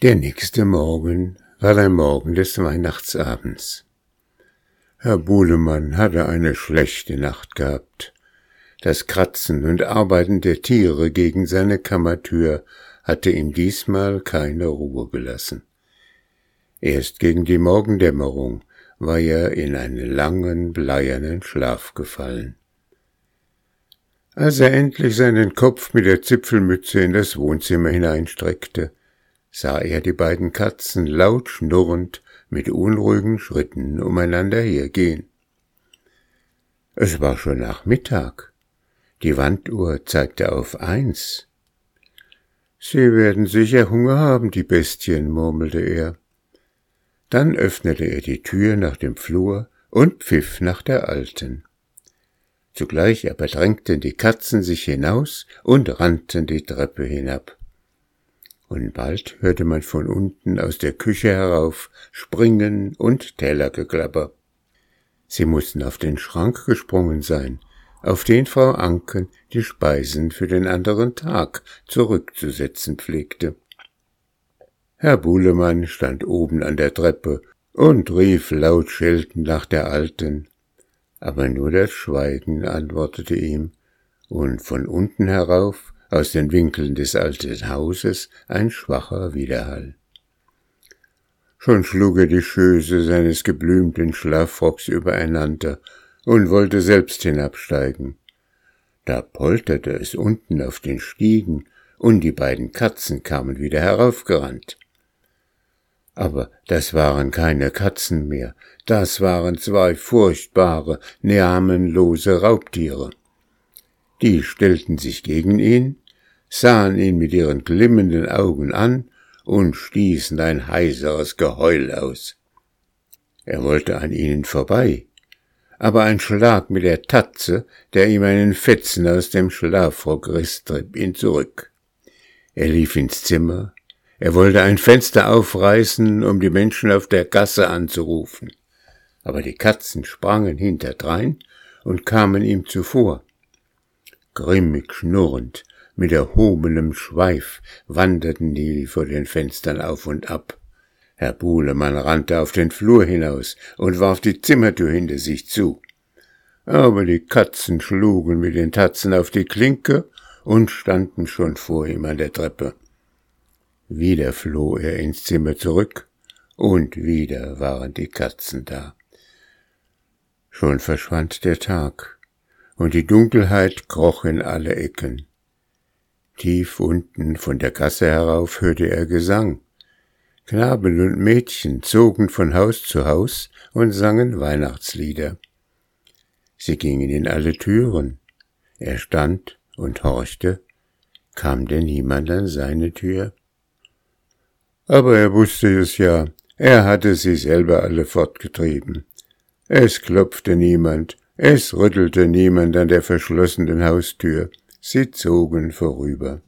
Der nächste Morgen war der Morgen des Weihnachtsabends. Herr Bulemann hatte eine schlechte Nacht gehabt. Das Kratzen und Arbeiten der Tiere gegen seine Kammertür hatte ihm diesmal keine Ruhe gelassen. Erst gegen die Morgendämmerung war er in einen langen, bleiernen Schlaf gefallen. Als er endlich seinen Kopf mit der Zipfelmütze in das Wohnzimmer hineinstreckte, sah er die beiden Katzen laut schnurrend mit unruhigen Schritten umeinander hergehen. Es war schon Nachmittag. Die Wanduhr zeigte auf 1. »Sie werden sicher Hunger haben, die Bestien«, murmelte er. Dann öffnete er die Tür nach dem Flur und pfiff nach der Alten. Zugleich aber drängten die Katzen sich hinaus und rannten die Treppe hinab. Und bald hörte man von unten aus der Küche herauf Springen und Tellergeklapper. Sie mussten auf den Schrank gesprungen sein, auf den Frau Anken die Speisen für den anderen Tag zurückzusetzen pflegte. Herr Bulemann stand oben an der Treppe und rief laut scheltend nach der Alten, aber nur das Schweigen antwortete ihm, und von unten herauf, aus den Winkeln des alten Hauses, ein schwacher Widerhall. Schon schlug er die Schöße seines geblümten Schlafrocks übereinander und wollte selbst hinabsteigen. Da polterte es unten auf den Stiegen, und die beiden Katzen kamen wieder heraufgerannt. Aber das waren keine Katzen mehr, das waren 2 furchtbare, namenlose Raubtiere. Die stellten sich gegen ihn, sahen ihn mit ihren glimmenden Augen an und stießen ein heiseres Geheul aus. Er wollte an ihnen vorbei, aber ein Schlag mit der Tatze, der ihm einen Fetzen aus dem Schlafrock riss, trieb ihn zurück. Er lief ins Zimmer, er wollte ein Fenster aufreißen, um die Menschen auf der Gasse anzurufen, aber die Katzen sprangen hinterdrein und kamen ihm zuvor. Grimmig schnurrend, mit erhobenem Schweif wanderten die vor den Fenstern auf und ab. Herr Bulemann rannte auf den Flur hinaus und warf die Zimmertür hinter sich zu. Aber die Katzen schlugen mit den Tatzen auf die Klinke und standen schon vor ihm an der Treppe. Wieder floh er ins Zimmer zurück, und wieder waren die Katzen da. Schon verschwand der Tag, und die Dunkelheit kroch in alle Ecken. Tief unten von der Gasse herauf hörte er Gesang. Knaben und Mädchen zogen von Haus zu Haus und sangen Weihnachtslieder. Sie gingen in alle Türen. Er stand und horchte. Kam denn niemand an seine Tür? Aber er wusste es ja, er hatte sie selber alle fortgetrieben. Es klopfte niemand, es rüttelte niemand an der verschlossenen Haustür, sie zogen vorüber.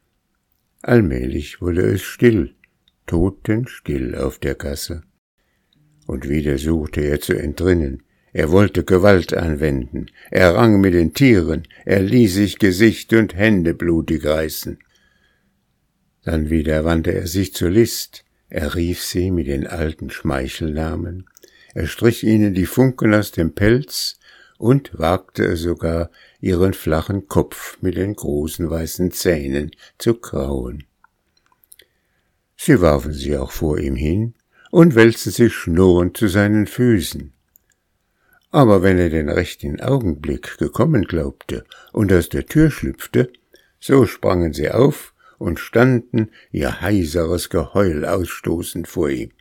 Allmählich wurde es still, totenstill auf der Gasse. Und wieder suchte er zu entrinnen, er wollte Gewalt anwenden, er rang mit den Tieren, er ließ sich Gesicht und Hände blutig reißen. Dann wieder wandte er sich zur List, er rief sie mit den alten Schmeichelnamen, er strich ihnen die Funken aus dem Pelz und wagte es sogar, ihren flachen Kopf mit den großen weißen Zähnen zu krauen. Sie warfen sie auch vor ihm hin und wälzten sich schnurrend zu seinen Füßen. Aber wenn er den rechten Augenblick gekommen glaubte und aus der Tür schlüpfte, so sprangen sie auf und standen, ihr heiseres Geheul ausstoßend vor ihm.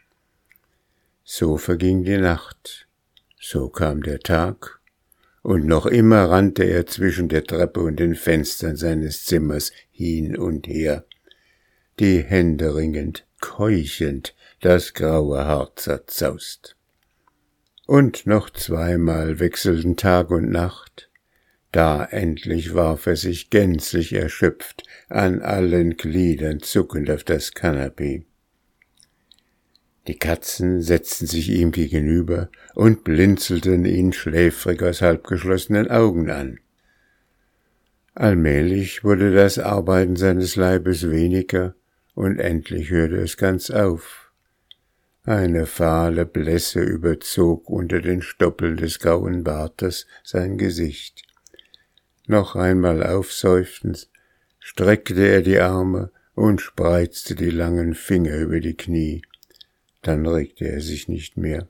So verging die Nacht, so kam der Tag, und noch immer rannte er zwischen der Treppe und den Fenstern seines Zimmers hin und her, die Hände ringend, keuchend, das graue Haar zerzaust. Und noch 2-mal wechselten Tag und Nacht. Da endlich warf er sich gänzlich erschöpft, an allen Gliedern zuckend auf das Kanapee. Die Katzen setzten sich ihm gegenüber und blinzelten ihn schläfrig aus halbgeschlossenen Augen an. Allmählich wurde das Arbeiten seines Leibes weniger, und endlich hörte es ganz auf. Eine fahle Blässe überzog unter den Stoppeln des grauen Bartes sein Gesicht. Noch einmal aufseufzend streckte er die Arme und spreizte die langen Finger über die Knie. Dann regte er sich nicht mehr.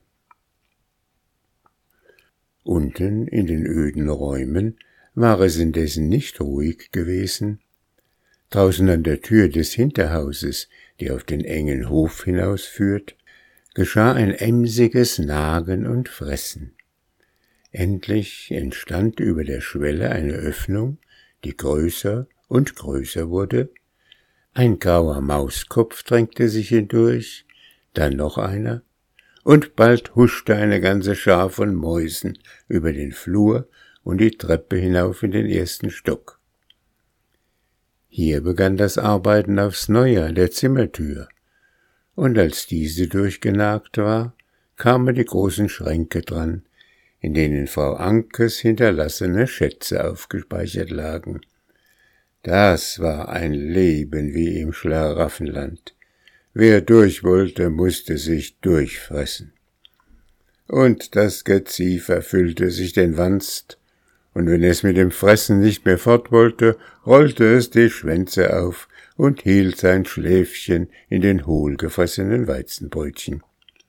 Unten in den öden Räumen war es indessen nicht ruhig gewesen. Draußen an der Tür des Hinterhauses, die auf den engen Hof hinausführt, geschah ein emsiges Nagen und Fressen. Endlich entstand über der Schwelle eine Öffnung, die größer und größer wurde. Ein grauer Mauskopf drängte sich hindurch, dann noch einer, und bald huschte eine ganze Schar von Mäusen über den Flur und die Treppe hinauf in den ersten Stock. Hier begann das Arbeiten aufs Neue an der Zimmertür, und als diese durchgenagt war, kamen die großen Schränke dran, in denen Frau Ankes hinterlassene Schätze aufgespeichert lagen. Das war ein Leben wie im Schlaraffenland. Wer durch wollte, musste sich durchfressen. Und das Geziefer füllte sich den Wanst, und wenn es mit dem Fressen nicht mehr fort wollte, rollte es die Schwänze auf und hielt sein Schläfchen in den hohlgefressenen Weizenbrötchen.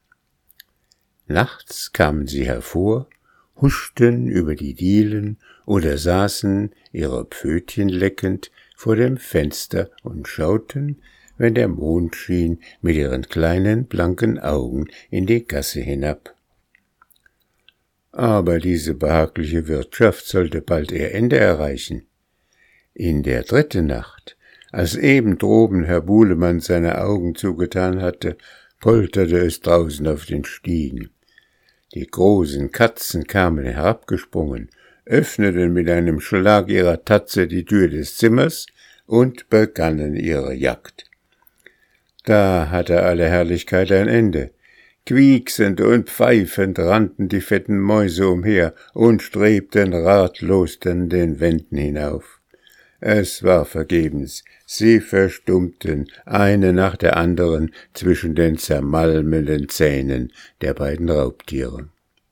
Nachts kamen sie hervor, huschten über die Dielen oder saßen, ihre Pfötchen leckend, vor dem Fenster und schauten, wenn der Mond schien, mit ihren kleinen, blanken Augen in die Gasse hinab. Aber diese behagliche Wirtschaft sollte bald ihr Ende erreichen. In der dritten Nacht, als eben droben Herr Bulemann seine Augen zugetan hatte, polterte es draußen auf den Stiegen. Die großen Katzen kamen herabgesprungen, öffneten mit einem Schlag ihrer Tatze die Tür des Zimmers und begannen ihre Jagd. Da hatte alle Herrlichkeit ein Ende. Quieksend und pfeifend rannten die fetten Mäuse umher und strebten ratlos den Wänden hinauf. Es war vergebens, sie verstummten, eine nach der anderen, zwischen den zermalmenden Zähnen der beiden Raubtiere.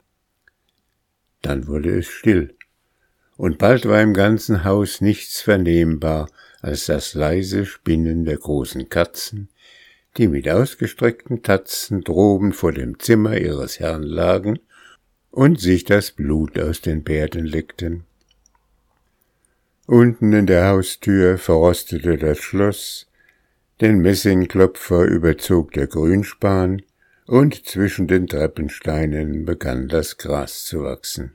Dann wurde es still, und bald war im ganzen Haus nichts vernehmbar als das leise Spinnen der großen Katzen, die mit ausgestreckten Tatzen droben vor dem Zimmer ihres Herrn lagen und sich das Blut aus den Bärten leckten. Unten in der Haustür verrostete das Schloss, den Messingklopfer überzog der Grünspan, und zwischen den Treppensteinen begann das Gras zu wachsen.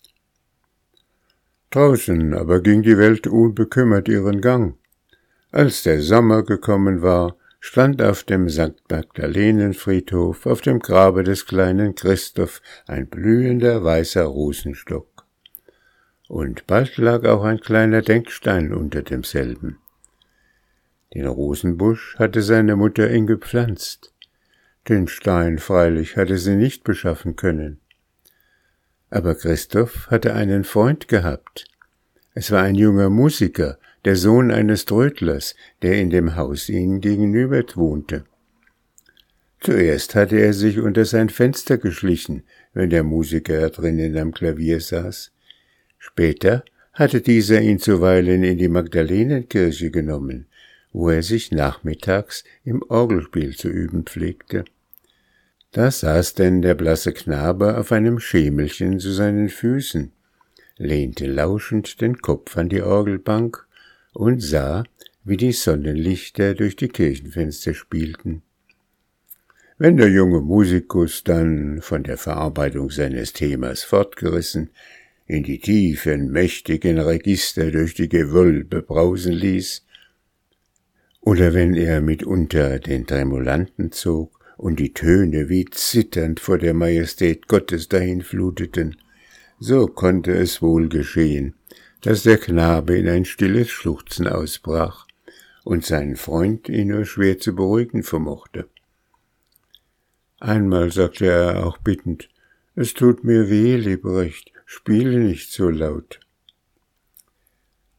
Draußen aber ging die Welt unbekümmert ihren Gang. Als der Sommer gekommen war, stand auf dem St. Magdalenen-Friedhof auf dem Grabe des kleinen Christoph ein blühender weißer Rosenstock. Und bald lag auch ein kleiner Denkstein unter demselben. Den Rosenbusch hatte seine Mutter eng gepflanzt. Den Stein freilich hatte sie nicht beschaffen können. Aber Christoph hatte einen Freund gehabt. Es war ein junger Musiker, der Sohn eines Trödlers, der in dem Haus ihnen gegenüber wohnte. Zuerst hatte er sich unter sein Fenster geschlichen, wenn der Musiker drinnen am Klavier saß. Später hatte dieser ihn zuweilen in die Magdalenenkirche genommen, wo er sich nachmittags im Orgelspiel zu üben pflegte. Da saß denn der blasse Knabe auf einem Schemelchen zu seinen Füßen, lehnte lauschend den Kopf an die Orgelbank und sah, wie die Sonnenlichter durch die Kirchenfenster spielten. Wenn der junge Musikus dann, von der Verarbeitung seines Themas fortgerissen, in die tiefen, mächtigen Register durch die Gewölbe brausen ließ, oder wenn er mitunter den Tremulanten zog und die Töne wie zitternd vor der Majestät Gottes dahinfluteten, so konnte es wohl geschehen, dass der Knabe in ein stilles Schluchzen ausbrach und seinen Freund ihn nur schwer zu beruhigen vermochte. Einmal sagte er auch bittend: »Es tut mir weh, Lebrecht, spiele nicht so laut.«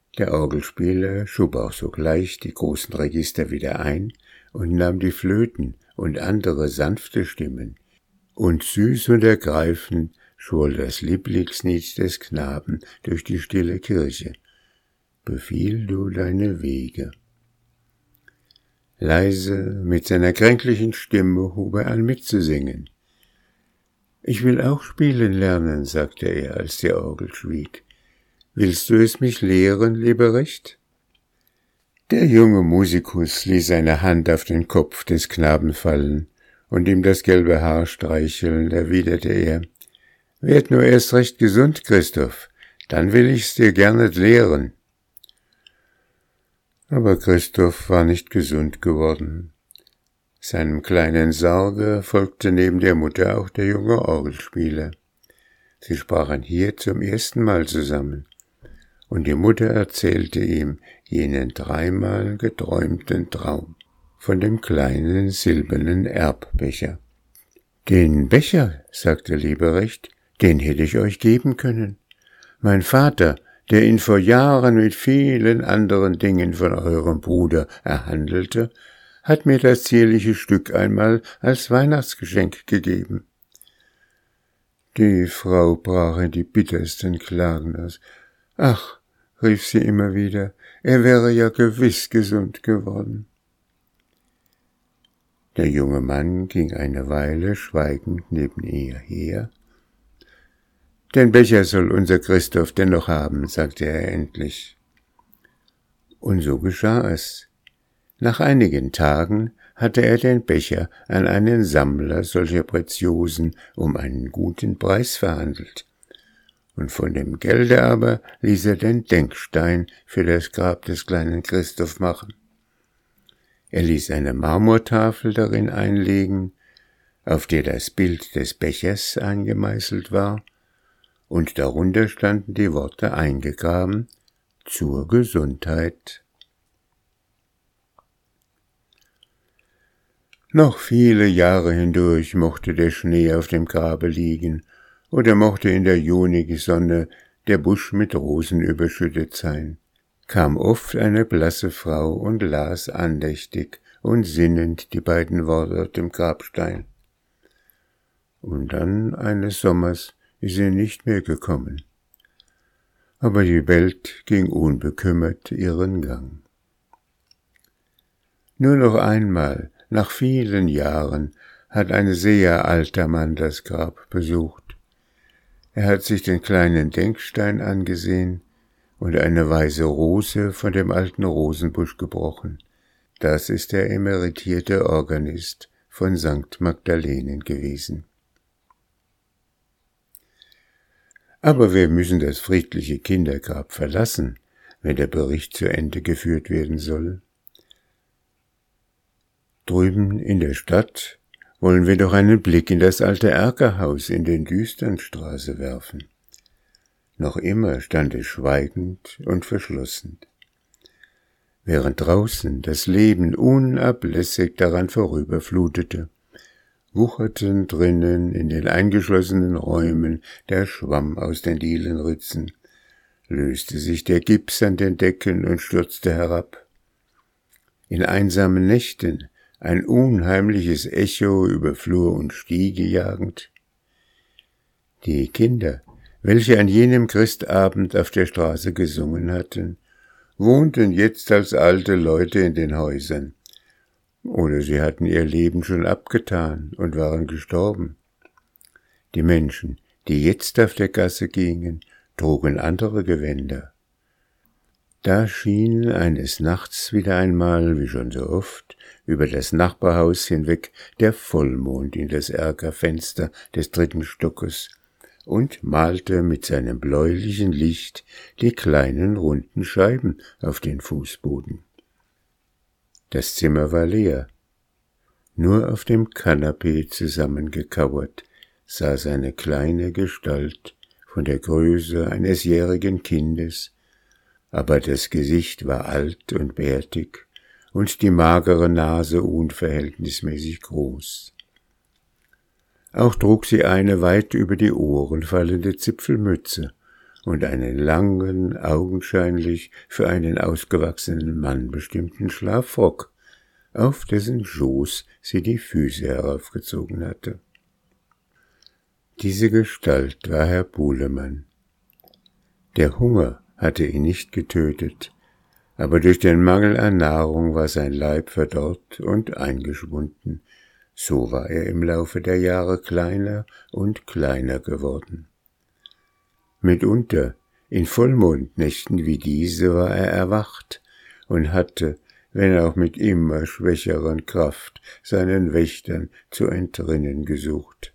Der Orgelspieler schob auch sogleich die großen Register wieder ein und nahm die Flöten und andere sanfte Stimmen, und süß und ergreifend schwoll das Lieblingslied des Knaben durch die stille Kirche. Befiehl du deine Wege. Leise, mit seiner kränklichen Stimme hob er an mitzusingen. »Ich will auch spielen lernen«, sagte er, als die Orgel schwieg. »Willst du es mich lehren, Leberecht?« Der junge Musikus ließ seine Hand auf den Kopf des Knaben fallen und ihm das gelbe Haar streichelnd, erwiderte er, »Werd nur erst recht gesund, Christoph, dann will ich's dir gerne lehren.« Aber Christoph war nicht gesund geworden. Seinem kleinen Sarge folgte neben der Mutter auch der junge Orgelspieler. Sie sprachen hier zum ersten Mal zusammen, und die Mutter erzählte ihm jenen dreimal geträumten Traum von dem kleinen silbernen Erbbecher. »Den Becher«, sagte Leberecht, »den hätte ich euch geben können. Mein Vater, der ihn vor Jahren mit vielen anderen Dingen von eurem Bruder erhandelte, hat mir das zierliche Stück einmal als Weihnachtsgeschenk gegeben.« Die Frau brach in die bittersten Klagen aus. »Ach«, rief sie immer wieder, »er wäre ja gewiss gesund geworden.« Der junge Mann ging eine Weile schweigend neben ihr her. »Den Becher soll unser Christoph dennoch haben«, sagte er endlich. Und so geschah es. Nach einigen Tagen hatte er den Becher an einen Sammler solcher Preziosen um einen guten Preis verhandelt, und von dem Gelde aber ließ er den Denkstein für das Grab des kleinen Christoph machen. Er ließ eine Marmortafel darin einlegen, auf der das Bild des Bechers eingemeißelt war, und darunter standen die Worte eingegraben: »Zur Gesundheit.« Noch viele Jahre hindurch mochte der Schnee auf dem Grabe liegen, oder mochte in der junigen Sonne der Busch mit Rosen überschüttet sein, kam oft eine blasse Frau und las andächtig und sinnend die beiden Worte auf dem Grabstein. Und dann eines Sommers ist sie nicht mehr gekommen. Aber die Welt ging unbekümmert ihren Gang. Nur noch einmal, nach vielen Jahren, hat ein sehr alter Mann das Grab besucht. Er hat sich den kleinen Denkstein angesehen und eine weiße Rose von dem alten Rosenbusch gebrochen. Das ist der emeritierte Organist von St. Magdalenen gewesen. Aber wir müssen das friedliche Kindergrab verlassen, wenn der Bericht zu Ende geführt werden soll. Drüben in der Stadt wollen wir doch einen Blick in das alte Erkerhaus in den Düsternstraße werfen. Noch immer stand es schweigend und verschlossen. Während draußen das Leben unablässig daran vorüberflutete, wucherten drinnen in den eingeschlossenen Räumen der Schwamm aus den Dielenritzen, löste sich der Gips an den Decken und stürzte herab. In einsamen Nächten ein unheimliches Echo über Flur und Stiege jagend. Die Kinder, welche an jenem Christabend auf der Straße gesungen hatten, wohnten jetzt als alte Leute in den Häusern, oder sie hatten ihr Leben schon abgetan und waren gestorben. Die Menschen, die jetzt auf der Gasse gingen, trugen andere Gewänder. Da schien eines Nachts wieder einmal, wie schon so oft, über das Nachbarhaus hinweg der Vollmond in das Erkerfenster des 3. Stockes und malte mit seinem bläulichen Licht die kleinen runden Scheiben auf den Fußboden. Das Zimmer war leer. Nur auf dem Kanapee zusammengekauert saß eine kleine Gestalt von der Größe eines jährigen Kindes, aber das Gesicht war alt und bärtig und die magere Nase unverhältnismäßig groß. Auch trug sie eine weit über die Ohren fallende Zipfelmütze und einen langen, augenscheinlich für einen ausgewachsenen Mann bestimmten Schlafrock, auf dessen Schoß sie die Füße heraufgezogen hatte. Diese Gestalt war Herr Bulemann. Der Hunger hatte ihn nicht getötet, aber durch den Mangel an Nahrung war sein Leib verdorrt und eingeschwunden. So war er im Laufe der Jahre kleiner und kleiner geworden. Mitunter, in Vollmondnächten wie diese, war er erwacht und hatte, wenn auch mit immer schwächeren Kraft, seinen Wächtern zu entrinnen gesucht.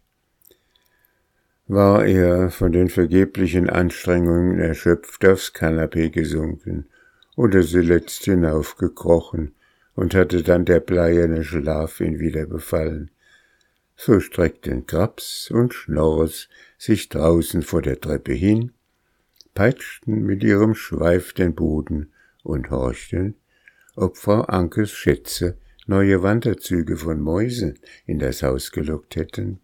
War er von den vergeblichen Anstrengungen erschöpft aufs Kanapee gesunken oder zuletzt hinaufgekrochen und hatte dann der bleierne Schlaf ihn wieder befallen, so streckten Krabs und Schnorres sich draußen vor der Treppe hin, peitschten mit ihrem Schweif den Boden und horchten, ob Frau Ankes Schätze neue Wanderzüge von Mäusen in das Haus gelockt hätten.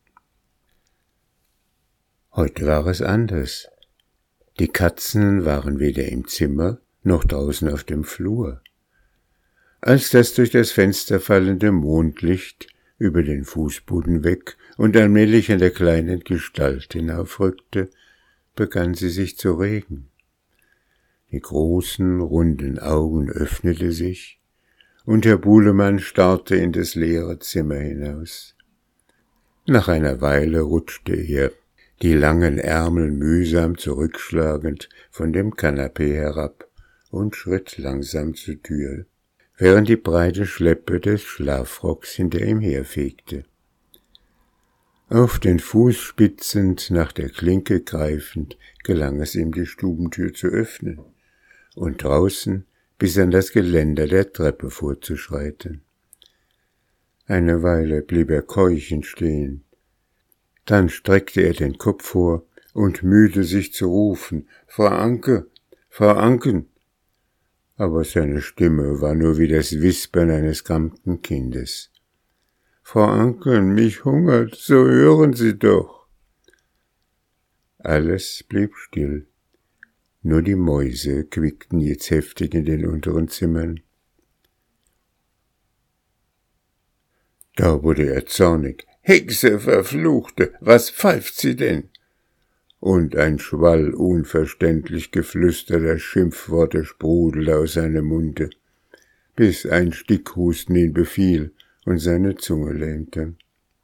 Heute war es anders. Die Katzen waren weder im Zimmer noch draußen auf dem Flur. Als das durch das Fenster fallende Mondlicht über den Fußboden weg und allmählich an der kleinen Gestalt hinaufrückte, begann sie sich zu regen. Die großen, runden Augen öffnete sich, und Herr Bulemann starrte in das leere Zimmer hinaus. Nach einer Weile rutschte er, die langen Ärmel mühsam zurückschlagend, von dem Kanapee herab und schritt langsam zur Tür, während die breite Schleppe des Schlafrocks hinter ihm herfegte. Auf den Fuß spitzend, nach der Klinke greifend, gelang es ihm, die Stubentür zu öffnen und draußen bis an das Geländer der Treppe vorzuschreiten. Eine Weile blieb er keuchend stehen. Dann streckte er den Kopf vor und mühte sich zu rufen, »Frau Anke, Frau Anken!« Aber seine Stimme war nur wie das Wispern eines kranken Kindes. »Frau Anken, mich hungert, so hören Sie doch!« Alles blieb still. Nur die Mäuse quiekten jetzt heftig in den unteren Zimmern. Da wurde er zornig. »Hexe, Verfluchte, was pfeift sie denn?« Und ein Schwall unverständlich geflüsterter Schimpfworte sprudelte aus seinem Munde, bis ein Stickhusten ihn befiel und seine Zunge lähmte.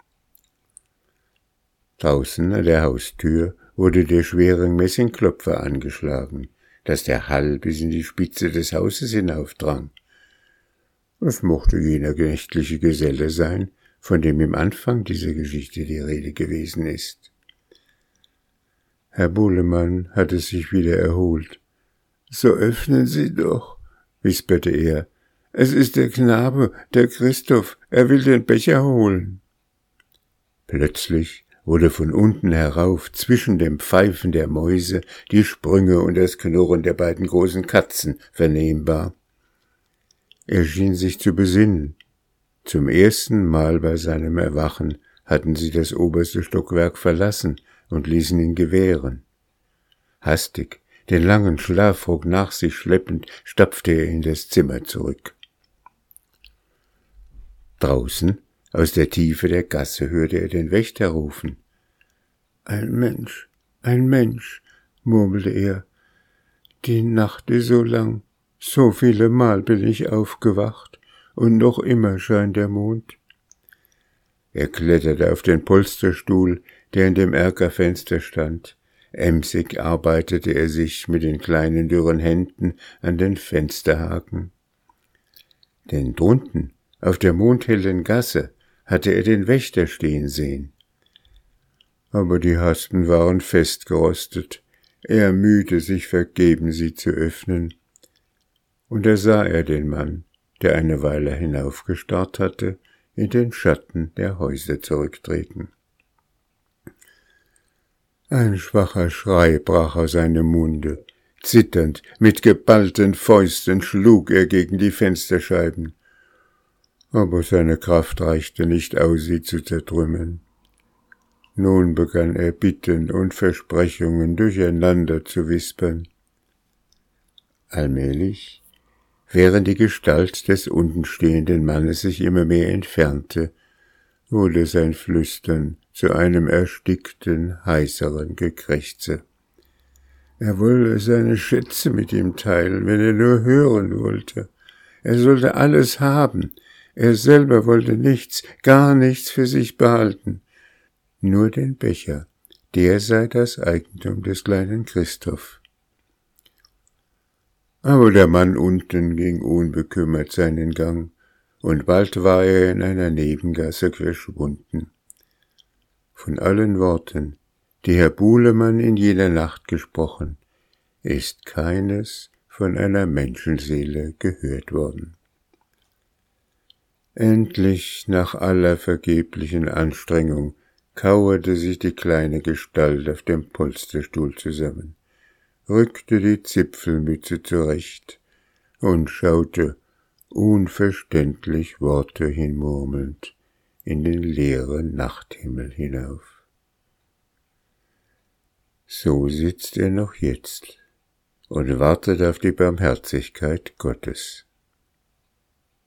Draußen an der Haustür wurde der schwere Messingklopfer angeschlagen, dass der Hall bis in die Spitze des Hauses hinaufdrang. Es mochte jener nächtliche Geselle sein, von dem im Anfang dieser Geschichte die Rede gewesen ist. Herr Bulemann hatte sich wieder erholt. »So öffnen Sie doch«, wisperte er. »Es ist der Knabe, der Christoph, er will den Becher holen.« Plötzlich wurde von unten herauf zwischen dem Pfeifen der Mäuse die Sprünge und das Knurren der beiden großen Katzen vernehmbar. Er schien sich zu besinnen. Zum ersten Mal bei seinem Erwachen hatten sie das oberste Stockwerk verlassen und ließen ihn gewähren. Hastig, den langen Schlafrock nach sich schleppend, stapfte er in das Zimmer zurück. Draußen, aus der Tiefe der Gasse, hörte er den Wächter rufen. Ein Mensch«, murmelte er. »Die Nacht ist so lang, so viele Mal bin ich aufgewacht, und noch immer scheint der Mond.« Er kletterte auf den Polsterstuhl, der in dem Erkerfenster stand. Emsig arbeitete er sich mit den kleinen dürren Händen an den Fensterhaken. Denn drunten, auf der mondhellen Gasse, hatte er den Wächter stehen sehen. Aber die Haspen waren festgerostet. Er mühte sich vergebens, sie zu öffnen. Und da sah er den Mann, der eine Weile hinaufgestarrt hatte, in den Schatten der Häuser zurücktreten. Ein schwacher Schrei brach aus seinem Munde. Zitternd, mit geballten Fäusten schlug er gegen die Fensterscheiben. Aber seine Kraft reichte nicht aus, sie zu zertrümmern. Nun begann er Bitten und Versprechungen durcheinander zu wispern. Allmählich, während die Gestalt des untenstehenden Mannes sich immer mehr entfernte, wurde sein Flüstern zu einem erstickten, heiseren Gekrächze. Er wolle seine Schätze mit ihm teilen, wenn er nur hören wollte. Er sollte alles haben. Er selber wollte nichts, gar nichts für sich behalten. Nur den Becher, der sei das Eigentum des kleinen Christoph. Aber der Mann unten ging unbekümmert seinen Gang, und bald war er in einer Nebengasse verschwunden. Von allen Worten, die Herr Bulemann in jener Nacht gesprochen, ist keines von einer Menschenseele gehört worden. Endlich, nach aller vergeblichen Anstrengung, kauerte sich die kleine Gestalt auf dem Polsterstuhl zusammen, rückte die Zipfelmütze zurecht und schaute, unverständlich Worte hinmurmelnd, in den leeren Nachthimmel hinauf. So sitzt er noch jetzt und wartet auf die Barmherzigkeit Gottes.